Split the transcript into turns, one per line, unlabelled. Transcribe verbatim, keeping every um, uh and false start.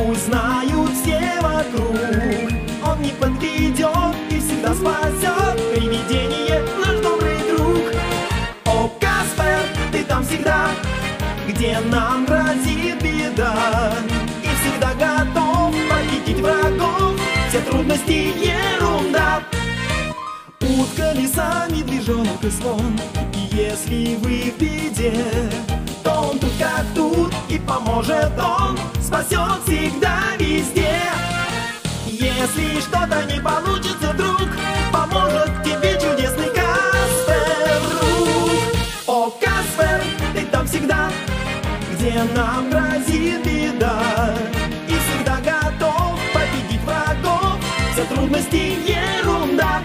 Пусть знают все вокруг, он не подведет и всегда спасет. Привидение наш добрый друг. О, Каспер, ты там всегда, где нам грозит беда, и всегда готов победить врагов. Все трудности ерунда. Утка, лиса, медвежонок и слон, и если вы в беде, то он тут как тут, и поможет он, спасет всегда везде. Если что-то не получится вдруг, поможет тебе чудесный Каспер, друг. О, Каспер, ты там всегда, где нам грозит беда, и всегда готов победить врагов. Все трудности